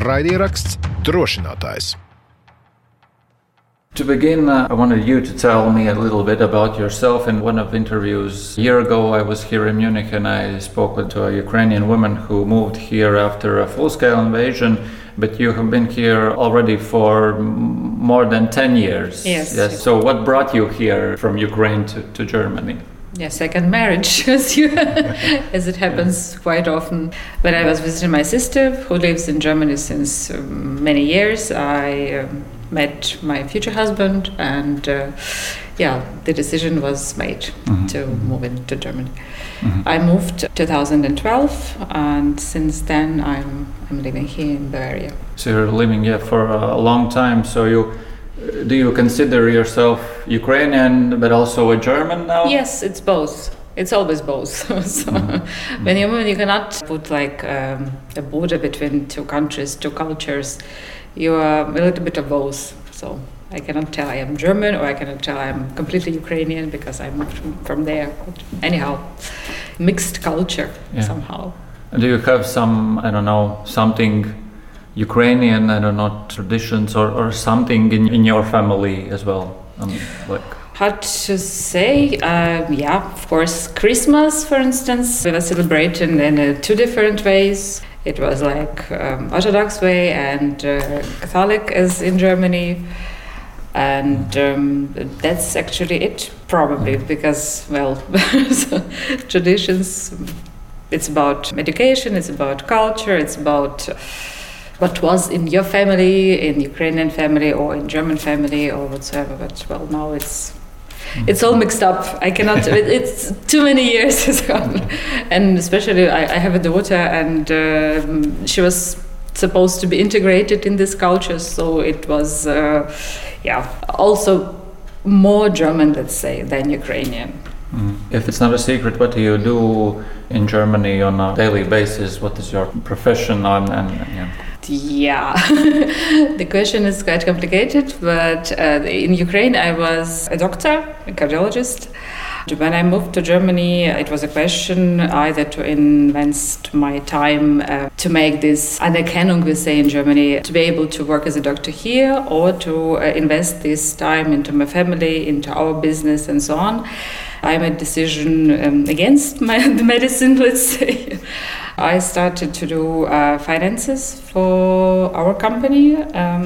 Raidieraksts Drošinātājs. To begin, I wanted you to tell me a little bit about yourself. In one of the interviews a year ago, I was here in Munich and I spoke to a Ukrainian woman who moved here after a full-scale invasion, but you have been here already for more than 10 years. Yes. So what brought you here from Ukraine to Germany? Yeah, second marriage, as it happens quite often. When I was visiting my sister, who lives in Germany since many years, I met my future husband, and the decision was made to move into Germany. I moved 2012, and since then I'm living here in Bavaria. So you're living here for a long time. So do you consider yourself Ukrainian but also a German now? Yes, it's both. It's always both. So when you move, you cannot put like a border between two countries, two cultures. You are a little bit of both. So I cannot tell I am German, or I cannot tell I am completely Ukrainian because I moved from there. But anyhow, mixed culture somehow. Do you have something Ukrainian, traditions or something in your family as well? Hard to say. Of course, Christmas, for instance, we were celebrating in two different ways. It was like Orthodox way and Catholic as in Germany. And that's actually it, probably, because, traditions, it's about education, it's about culture, it's about what was in your family, in Ukrainian family or in German family or whatsoever. But now it's all mixed up. I cannot. It's too many years has gone, and especially I have a daughter, and she was supposed to be integrated in this culture, so it was also more German, let's say, than Ukrainian. If it's not a secret, what do you do in Germany on a daily basis? What is your profession? The question is quite complicated, but in Ukraine I was a doctor, a cardiologist. When I moved to Germany, it was a question either to invest my time to make this Anerkennung, we say in Germany, to be able to work as a doctor here, or to invest this time into my family, into our business and so on. I made a decision against the medicine, let's say. I started to do finances for our company,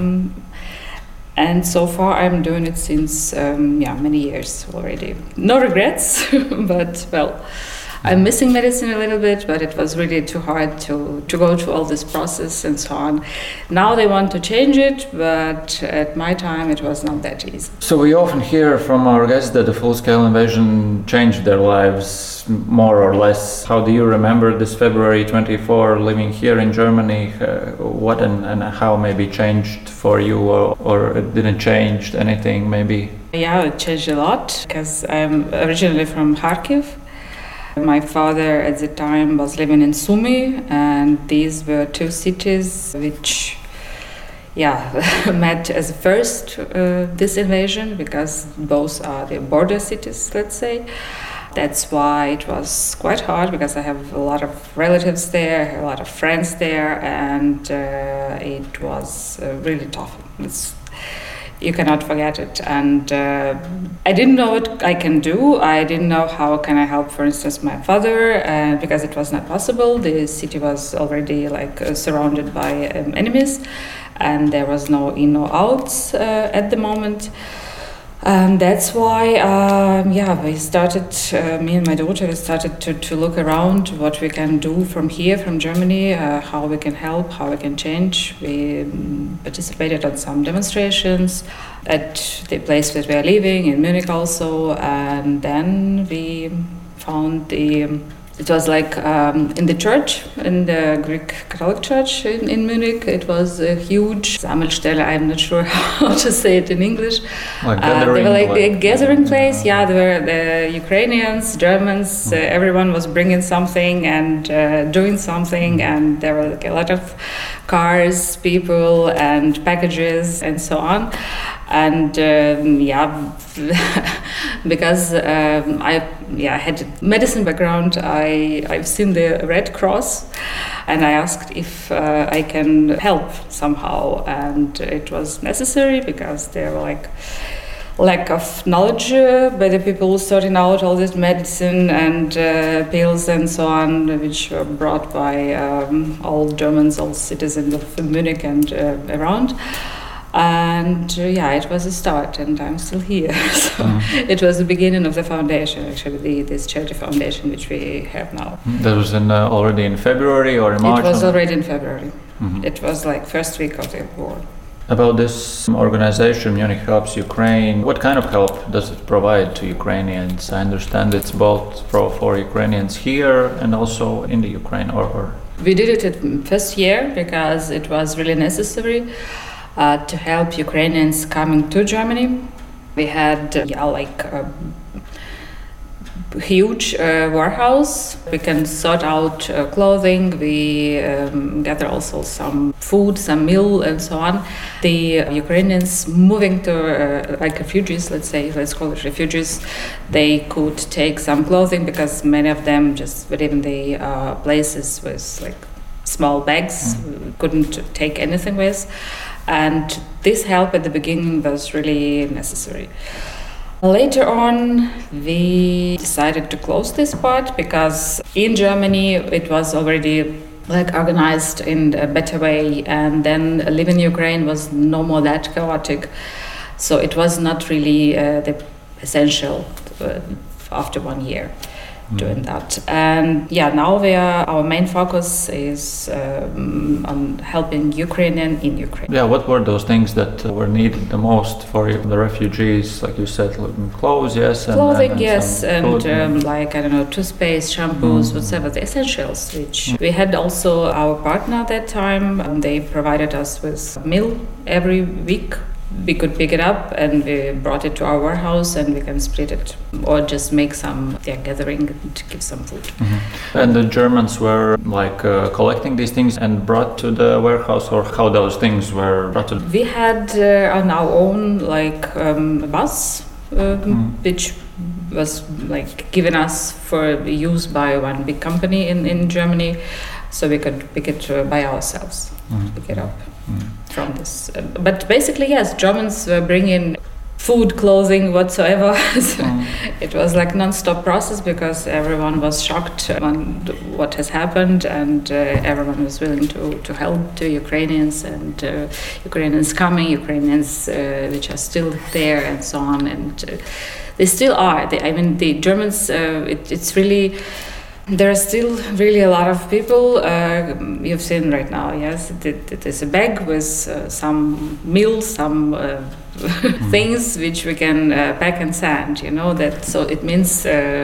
and so far I'm doing it since many years already. No regrets, but I'm missing medicine a little bit, but it was really too hard to go through all this process and so on. Now they want to change it, but at my time it was not that easy. So we often hear from our guests that the full-scale invasion changed their lives more or less. How do you remember this February 24 living here in Germany? What and how maybe changed for you, or it didn't change anything maybe? Yeah, it changed a lot because I'm originally from Kharkiv. My father at the time was living in Sumy, and these were two cities which met as first this invasion, because both are the border cities, let's say. That's why it was quite hard, because I have a lot of relatives there, a lot of friends there, and it was really tough. You cannot forget it. And I didn't know what I can do. I didn't know how can I help, for instance, my father, because it was not possible. The city was already surrounded by enemies, and there was no in or outs at the moment. And that's why, we started, me and my daughter, we started to look around what we can do from here, from Germany, how we can help, how we can change. We participated on some demonstrations at the place that we are living, in Munich also, and then we found it was in the church, in the Greek Catholic Church in Munich. It was a huge Sammelstelle, I'm not sure how to say it in English. Gathering, they were a gathering place. Yeah, there were the Ukrainians, Germans, everyone was bringing something and doing something, and there were a lot of cars, people and packages and so on. And because I had medicine background, I've seen the Red Cross, and I asked if I can help somehow, and it was necessary because there were lack of knowledge by the people sorting out all this medicine and pills and so on, which were brought by all Germans, all citizens of Munich and around. And it was a start, and I'm still here. So it was the beginning of the foundation, actually, this charity foundation which we have now. That was already in February or in March? It was already in February. It was like first week of the war. About this organization, Munich Helps Ukraine, what kind of help does it provide to Ukrainians? I understand it's both for Ukrainians here and also in the Ukraine. Or We did it in first year because it was really necessary to help Ukrainians coming to Germany. We had huge warehouse. We can sort out clothing. We gather also some food, some meal, and so on. The Ukrainians moving to refugees, let's call it refugees, they could take some clothing because many of them just live in the places with small bags, couldn't take anything with. And this help at the beginning was really necessary. Later on, we decided to close this part because in Germany it was already organized in a better way, and then living in Ukraine was no more that chaotic. So it was not really the essential after 1 year doing that. And now our main focus is on helping Ukrainian in Ukraine. Yeah, what were those things that were needed the most for the refugees? Like you said, clothes, yes. Clothing, yes, and toothpaste, shampoos, whatever, the essentials, which we had also our partner at that time. They provided us with meal every week. We could pick it up and we brought it to our warehouse and we can split it or just make some gathering to give some food. And the Germans were collecting these things and brought to the warehouse, or how those things were brought to? We had on our own bus which was given us for use by one big company in Germany, so we could pick it by ourselves, pick it up from this. But basically, yes, Germans were bringing food, clothing, whatsoever. So it was non-stop process because everyone was shocked on what has happened, and everyone was willing to help the Ukrainians, and Ukrainians coming, Ukrainians which are still there, and so on. And they still are. The Germans, it's really... There are still really a lot of people. You've seen right now, yes, there's a bag with some meals, some things which we can pack and send. That. So it means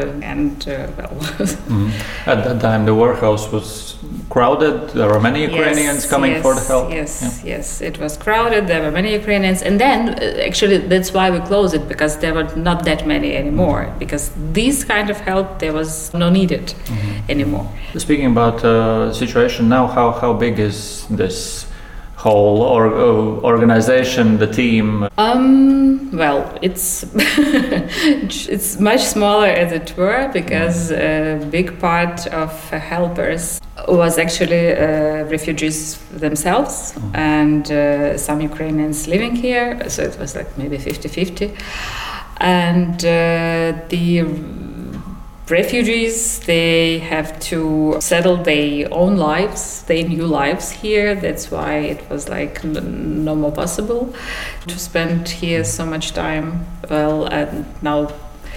At that time, the warehouse was crowded. There were many Ukrainians coming for the help. Yes, it was crowded. There were many Ukrainians, and then actually that's why we closed it, because there were not that many anymore. Because this kind of help there was no needed anymore. Speaking about situation now, how big is this whole organization, the team? Well, it's it's much smaller as it were, because a big part of helpers was actually refugees themselves, and some Ukrainians living here, so it was maybe 50-50. And the refugees, they have to settle their own lives, their new lives here. That's why it was no more possible to spend here so much time. Well, and now,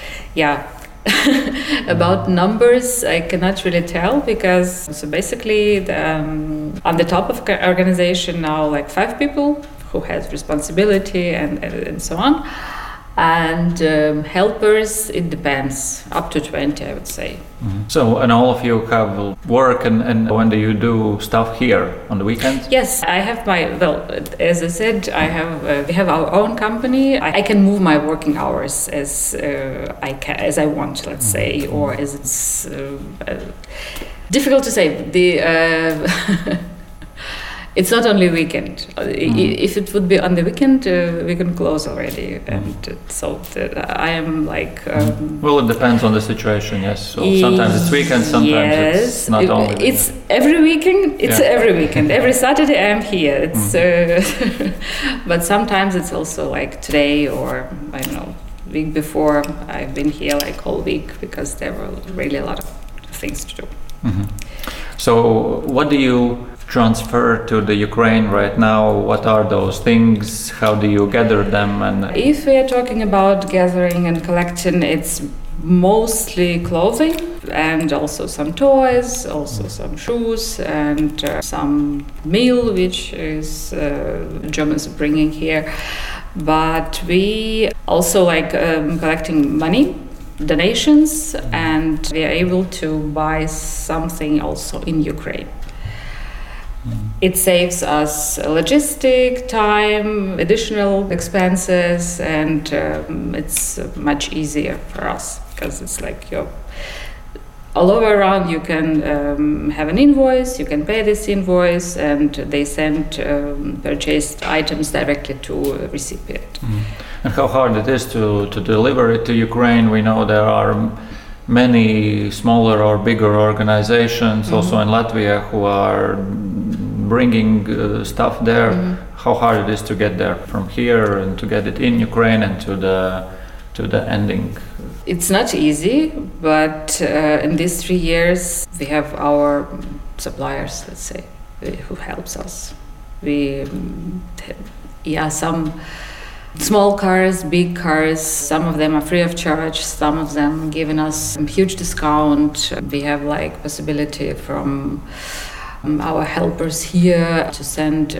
about numbers, I cannot really tell, because so basically on the top of the organization now 5 people who has responsibility and so on. And helpers, it depends, up to 20, I would say. So, and all of you have work, and when do you do stuff here? On the weekends? Yes, I have as I said, we have our own company. I can move my working hours as I want, let's say, or as it's difficult to say. It's not only weekend. If it would be on the weekend, we can close already. And I am like... well, it depends on the situation, yes. So sometimes it's weekend, sometimes it's not only weekend. It's every weekend. It's every weekend. Every Saturday I am here. It's but sometimes it's also like today or, I don't know, week before. I've been here like whole week because there were really a lot of things to do. So what do you transfer to the Ukraine right now? What are those things? How do you gather them? And if we are talking about gathering and collecting, it's mostly clothing and also some toys, also some shoes and some meal, which is Germans bringing here. But we also like collecting money, donations, and we are able to buy something also in Ukraine. It saves us logistic time, additional expenses, and it's much easier for us because it's like all over around you can have an invoice, you can pay this invoice, and they send purchased items directly to a recipient. And how hard it is to deliver it to Ukraine? We know there are many smaller or bigger organizations also in Latvia who are bringing stuff there. How hard it is to get there from here and to get it in Ukraine and to the ending? It's not easy, but in these 3 years we have our suppliers, let's say, who helps us. Some small cars, big cars, some of them are free of charge, some of them giving us a huge discount. We have like possibility from our helpers here to send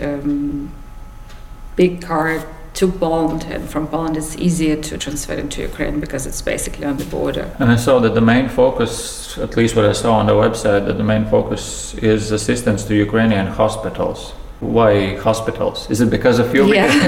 big car to Poland, and from Poland it's easier to transfer it to Ukraine because it's basically on the border. And I saw that the main focus, at least what I saw on the website, that the main focus is assistance to Ukrainian hospitals. Why hospitals? Is it because of you? Yeah.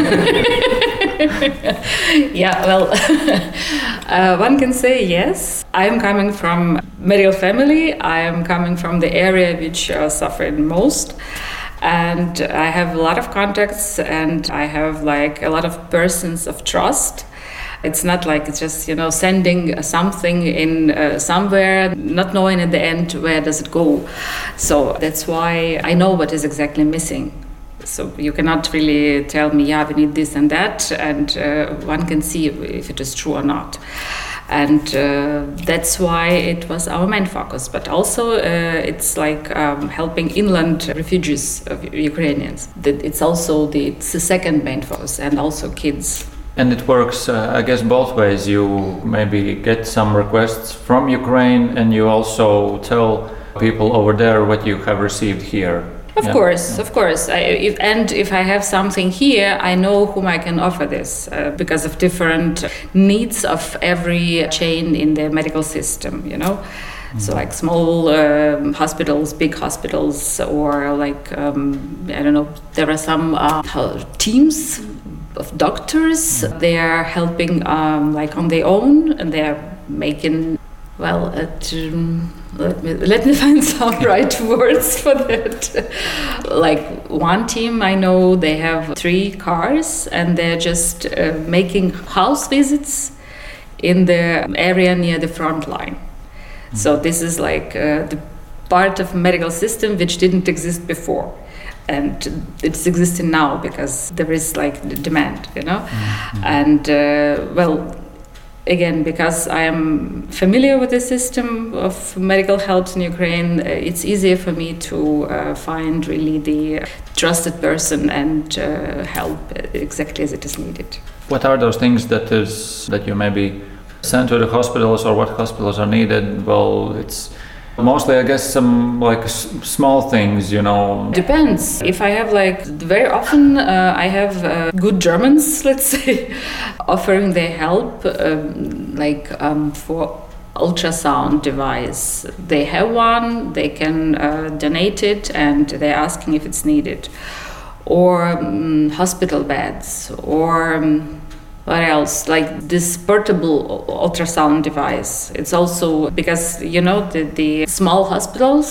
Yeah, well, one can say yes. I'm coming from medical family. I am coming from the area which suffered most. And I have a lot of contacts and I have like a lot of persons of trust. It's not like it's just, sending something in somewhere, not knowing at the end where does it go. So that's why I know what is exactly missing. So you cannot really tell me, we need this and that, and one can see if it is true or not. And that's why it was our main focus. But also it's like helping inland refugees of Ukrainians. It's also the second main focus, and also kids. And it works, I guess, both ways. You maybe get some requests from Ukraine, and you also tell people over there what you have received here. Of course. If I have something here, I know whom I can offer this because of different needs of every chain in the medical system, So like small hospitals, big hospitals, or like, there are some teams of doctors. They are helping like on their own, and they are making, let me find some right words for that. Like one team I know, they have 3 cars and they're just making house visits in the area near the front line. So this is like the part of medical system which didn't exist before. And it's existing now because there is like the demand, And again, because I am familiar with the system of medical help in Ukraine, it's easier for me to find really the trusted person and help exactly as it is needed. What are those things that you maybe send to the hospitals, or what hospitals are needed? Well, it's mostly, I guess, some like small things, Depends. If I have very often I have good Germans, let's say, offering their help, for ultrasound device. They have one, they can donate it, and they're asking if it's needed. Or hospital beds, or what else? Like this portable ultrasound device. It's also because, the small hospitals,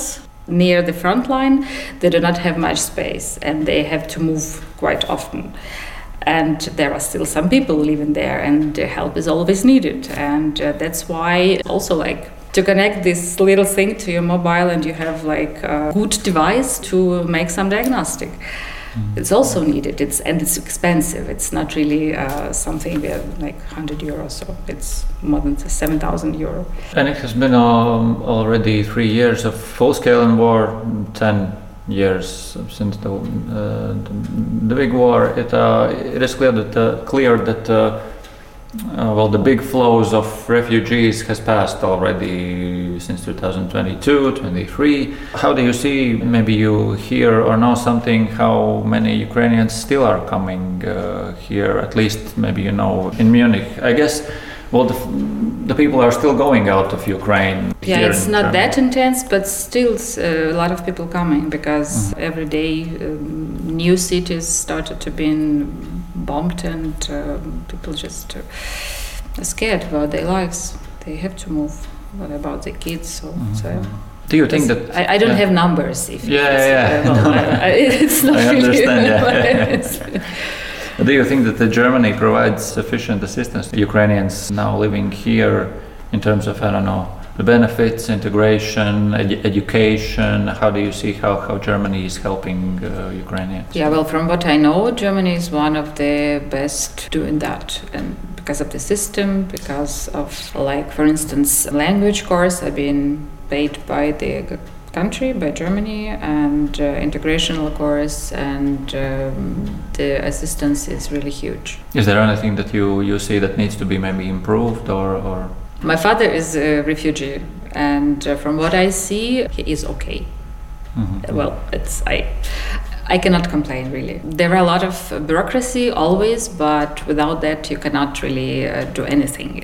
near the front line, they do not have much space and they have to move quite often. And there are still some people living there, and their help is always needed. And that's why also like to connect this little thing to your mobile, and you have like a good device to make some diagnostic. It's also needed. It's expensive. It's not really something like €100. So it's more than €7,000. And it has been already 3 years of full-scale war, 10 years since the big war. It is clear that the big flows of refugees has passed already since 2022, 23. How do you see, maybe you hear or know something, how many Ukrainians still are coming here, at least maybe you know in Munich? I guess, well, the people are still going out of Ukraine. Yeah, it's not that intense, but still a lot of people coming because every day new cities started to be bombed, and people just are scared about their lives. They have to move. What about the kids? So do you think that I don't have numbers? It's not I really. Understand. Do you think that Germany provides sufficient assistance to Ukrainians now living here in terms of, I don't know, the benefits, integration, education? How do you see how Germany is helping Ukrainians? Yeah, well, from what I know, Germany is one of the best doing that, and because of the system, because of, like, for instance, language course have been paid by the country, by Germany, and integration course, and the assistance is really huge. Is there anything that you see that needs to be maybe improved or? My father is a refugee, and from what I see, he is okay. Well, I cannot complain really. There are a lot of bureaucracy always, but without that you cannot really do anything.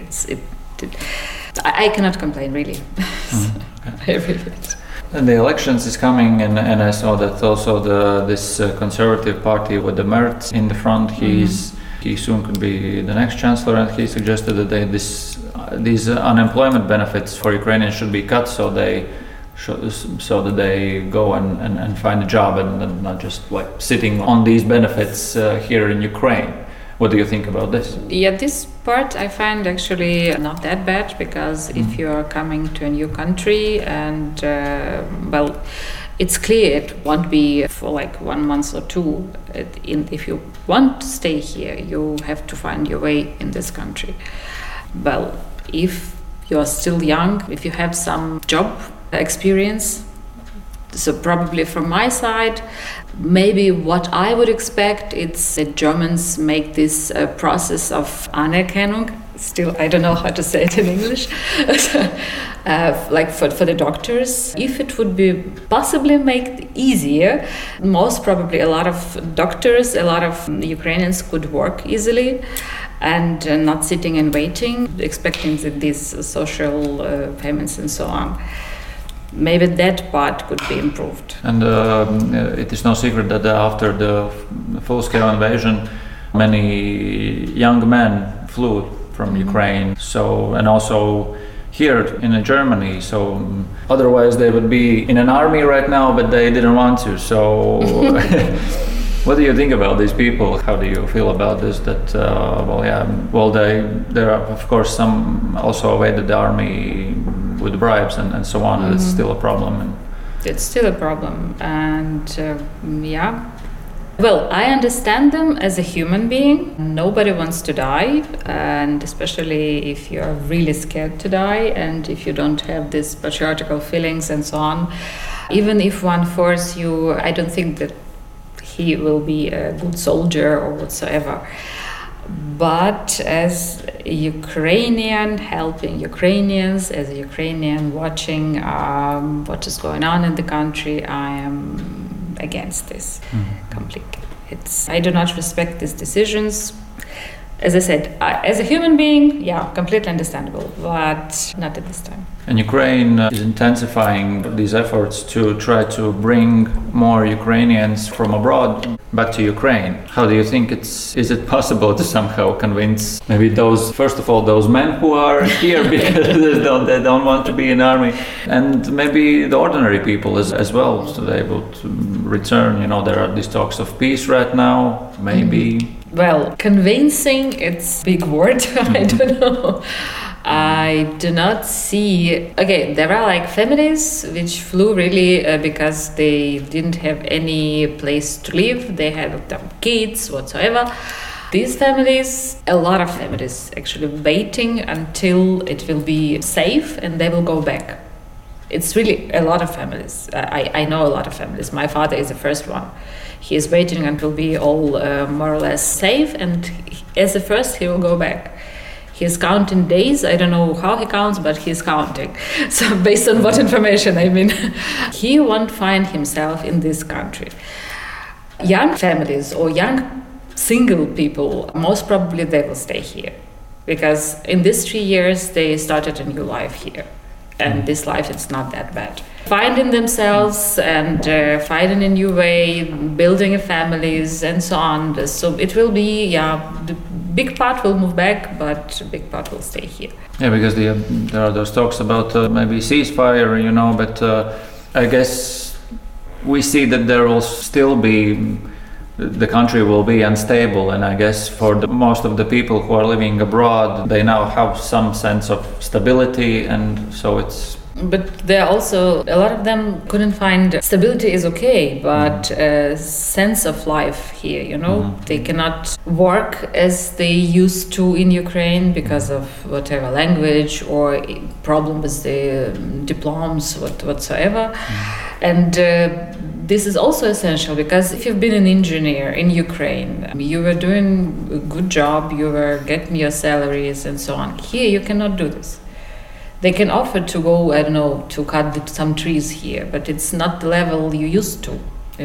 I cannot complain really. I really. And the elections is coming, and I saw that also this conservative party with the Merz in the front, he soon could be the next chancellor, and he suggested that these unemployment benefits for Ukrainians should be cut so that they go and find a job and not just like sitting on these benefits here in Ukraine. What do you think about this? Yeah, this part I find actually not that bad, because if you are coming to a new country and it's clear it won't be for like 1 month or two. If you want to stay here, you have to find your way in this country. Well, if you are still young, if you have some job experience, so probably from my side, maybe what I would expect, it's that Germans make this process of Anerkennung, still I don't know how to say it in English, like for the doctors. If it would be possibly make easier, most probably a lot of doctors, a lot of Ukrainians could work easily and not sitting and waiting, expecting these social payments and so on. Maybe that part could be improved. And it is no secret that after the full-scale invasion, many young men flew from Ukraine. So, and also here in Germany. So otherwise they would be in an army right now, but they didn't want to. So what do you think about these people? How do you feel about this? That there are of course some also evaded the army with bribes and so on. It's still a problem. It's still a problem, and well, I understand them as a human being. Nobody wants to die, and especially if you're really scared to die, and if you don't have these patriotical feelings and so on. Even if one force you, I don't think that he will be a good soldier or whatsoever. But as a Ukrainian, helping Ukrainians, as a Ukrainian watching what is going on in the country, I am against this completely. I do not respect these decisions. As I said, as a human being, yeah, completely understandable, but not at this time. And Ukraine is intensifying these efforts to try to bring more Ukrainians from abroad back to Ukraine. How do you think is it possible to somehow convince maybe first of all, those men who are here because they don't want to be in army, and maybe the ordinary people as well, so they're able to return? There are these talks of peace right now, maybe. Well, convincing, it's a big word. I don't know. I do not see. Okay, there are like families which flew really because they didn't have any place to live. They had kids whatsoever. These families, a lot of families actually waiting until it will be safe and they will go back. It's really a lot of families. I know a lot of families. My father is the first one. He is waiting until we all more or less safe, and as the first he will go back. He's counting days. I don't know how he counts, but he's counting. So based on what information, he won't find himself in this country. Young families or young single people, most probably they will stay here. Because in these 3 years, they started a new life here. And this life is not that bad. Finding themselves and finding a new way, building families and so on. So it will be, the big part will move back, but a big part will stay here. Yeah, because there are those talks about maybe ceasefire, but I guess we see that there will still be, the country will be unstable, and I guess for most of the people who are living abroad, they now have some sense of stability, and so it's... But there are also, a lot of them couldn't find, stability is okay, but a sense of life here, They cannot work as they used to in Ukraine because of whatever language or problem with the diplomas, whatsoever. And this is also essential because if you've been an engineer in Ukraine, you were doing a good job, you were getting your salaries and so on. Here you cannot do this. They can offer to go, to cut some trees here, but it's not the level you used to,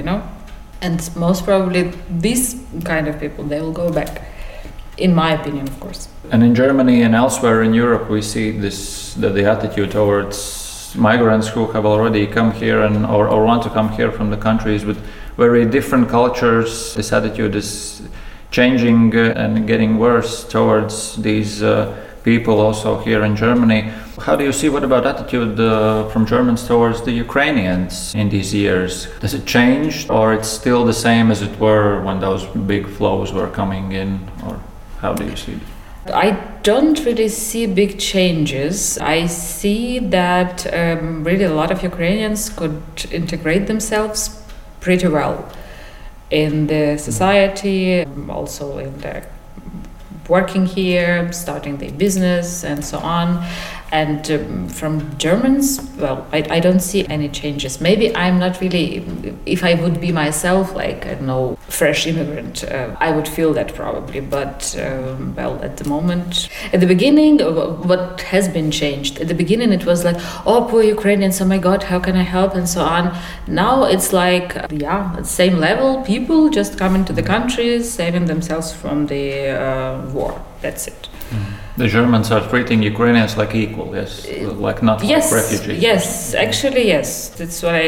And most probably these kind of people, they will go back, in my opinion, of course. And in Germany and elsewhere in Europe, we see the attitude towards migrants who have already come here or want to come here from the countries with very different cultures. This attitude is changing and getting worse towards these people also here in Germany. How do you see, what about attitude from Germans towards the Ukrainians in these years? Does it change, or it's still the same as it were when those big flows were coming in, or how do you see it? I don't really see big changes. I see that really a lot of Ukrainians could integrate themselves pretty well in the society, also in the working here, starting their business and so on. And from Germans, well, I don't see any changes. Maybe I'm not really, if I would be myself, like, I don't know, fresh immigrant, I would feel that probably. But, well, at the moment, at the beginning, what has been changed? At the beginning, it was like, oh, poor Ukrainians, oh my God, how can I help? And so on. Now it's like, at the same level, people just come into the country, saving themselves from the war. That's it. The Germans are treating Ukrainians like equal, yes, like not like refugees. Yes, actually, yes. That's what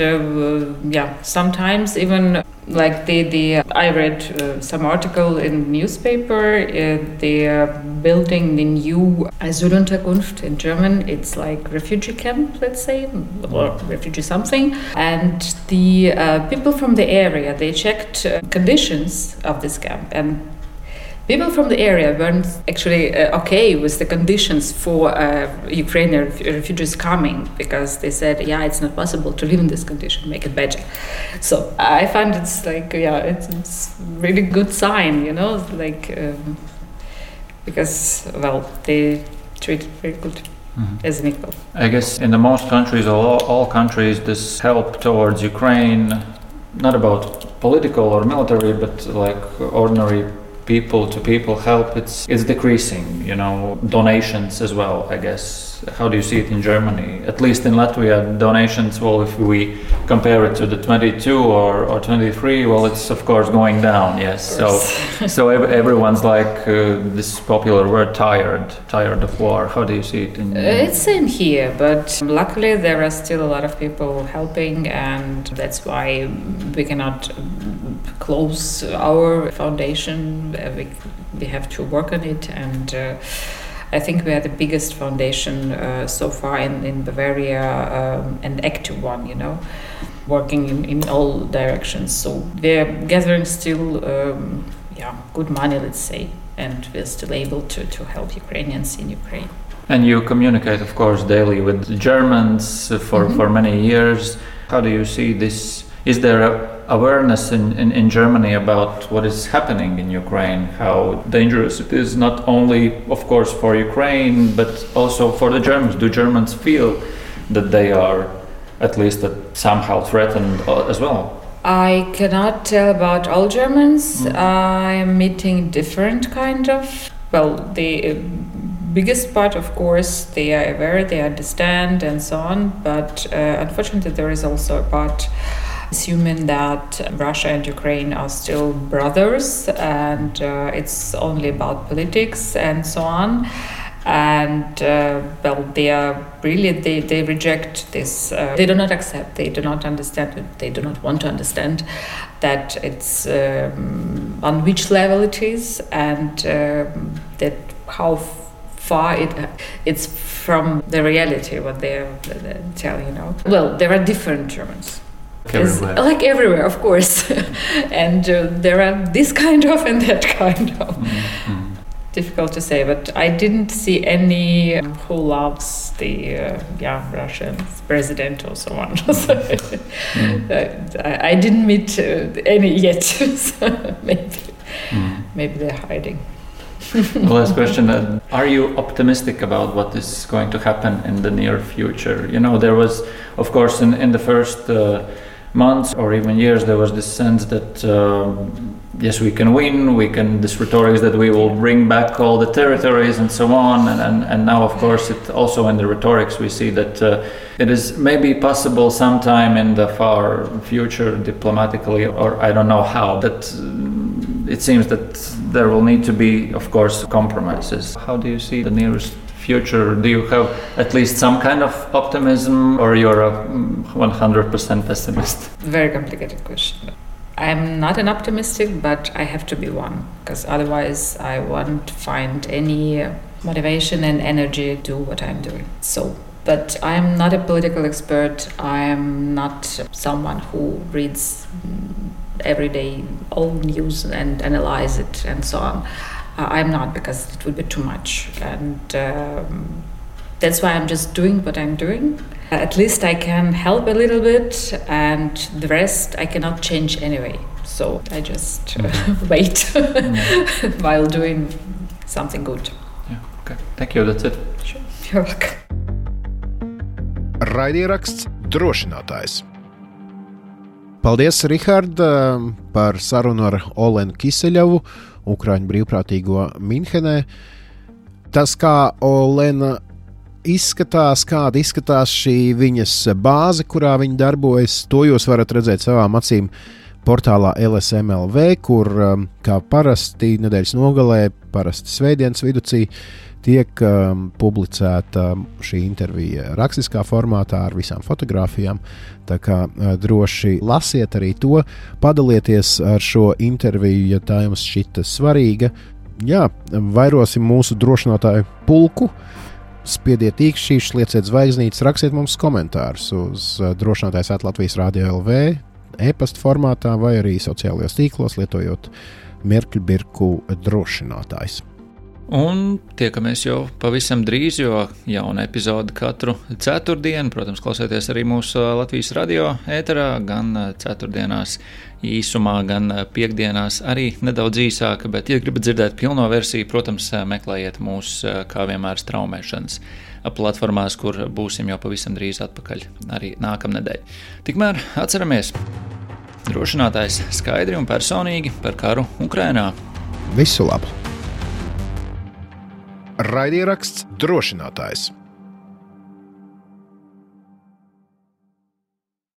sometimes even like I read some article in newspaper. They are building the new Asylunterkunft in German. It's like refugee camp, let's say, or refugee something. And the people from the area, they checked conditions of this camp, and people from the area weren't actually okay with the conditions for Ukrainian refugees coming, because they said, it's not possible to live in this condition, make it better. So I find it's like, it's really good sign, because, well, they treat it very good. As an equal. I guess in the most countries, all countries, this help towards Ukraine, not about political or military, but like ordinary people to people help, it's decreasing, donations as well, I guess. How do you see it in Germany? At least in Latvia, donations, well, if we compare it to the 22 or 23, well, it's of course going down, yes. So everyone's like this popular word, tired of war. How do you see it? It's same here, but luckily there are still a lot of people helping, and that's why we cannot close our foundation. We have to work on it, and I think we are the biggest foundation so far in Bavaria, an active one, working in all directions. So we're gathering still good money, let's say, and we're still able to help Ukrainians in Ukraine. And you communicate, of course, daily with the Germans for many years. How do you see this? Is there awareness in Germany about what is happening in Ukraine, how dangerous it is, not only, of course, for Ukraine, but also for the Germans? Do Germans feel that they are at least somehow threatened as well? I cannot tell about all Germans. I'm meeting different kind of, the biggest part, of course, they are aware, they understand and so on, but unfortunately there is also a part assuming that Russia and Ukraine are still brothers, and it's only about politics and so on. And they are really they reject this. They do not accept. They do not understand. They do not want to understand that it's on which level it is, and that how far it's from the reality what they tell. Well, there are different Germans. Like everywhere, of course. And there are this kind of and that kind of. Mm-hmm. Difficult to say, but I didn't see any who loves the Russian president or so on. I didn't meet any yet. So maybe they're hiding. Last question. Are you optimistic about what is going to happen in the near future? There was, of course, in the first months or even years, there was this sense that yes, we can win, this rhetoric that we will bring back all the territories and so on, and now, of course, it also in the rhetorics we see that it is maybe possible sometime in the far future diplomatically, or I don't know how, that it seems that there will need to be, of course, compromises. How do you see the nearest future? Do you have at least some kind of optimism, or you're a 100% pessimist? Very complicated question. I'm not an optimistic, but I have to be one, because otherwise I won't find any motivation and energy to do what I'm doing. But I'm not a political expert. I'm not someone who reads every day all news and analyze it and so on. I'm not, because it would be too much, and that's why I'm just doing what I'm doing. At least I can help a little bit, and the rest I cannot change anyway. So I just wait while doing something good. Yeah, okay. Thank you. That's it. Sure. You're welcome. Raidieraksts Drošinātājs. Paldies, Rihard, par sarunu ar Olenu Kiseļovu, Ukraiņu brīvprātīgo Minhenē. Tas, kā Olena izskatās, kāda izskatās šī viņas bāze, kurā viņa darbojas, to jūs varat redzēt savām acīm portālā LSM.LV, kur, kā parasti nedēļas nogalē, parasti svētdienas viducī, tiek publicēta šī intervija rakstiskā formātā ar visām fotogrāfijām. Tā kā droši lasiet arī to, padalieties ar šo interviju, ja tā jums šķita svarīga. Jā, vairosim mūsu drošinātāju pulku, spiediet īkšķīšus, lieciet zvaigznītes, rakstiet mums komentārus uz drošinātājs@Latvijas Radio LV, e-pasta formātā vai arī sociālajos tīklos, lietojot mirkļbirku drošinātājs. Un tiekamies jau pavisam drīz, jo jauna epizode katru ceturtdienu. Protams, klausieties arī mūsu Latvijas radio ēterā, gan ceturtdienās īsumā, gan piekdienās arī nedaudz īsāka, bet, ja gribat dzirdēt pilno versiju, protams, meklējiet mūs kā vienmēr straumēšanas platformās, kur būsim jau pavisam drīz atpakaļ arī nākamnedēļ. Tikmēr atceramies, drošinātājs skaidri un personīgi par karu Ukrainā. Visu labu! Raidieraksts Drošinātājs.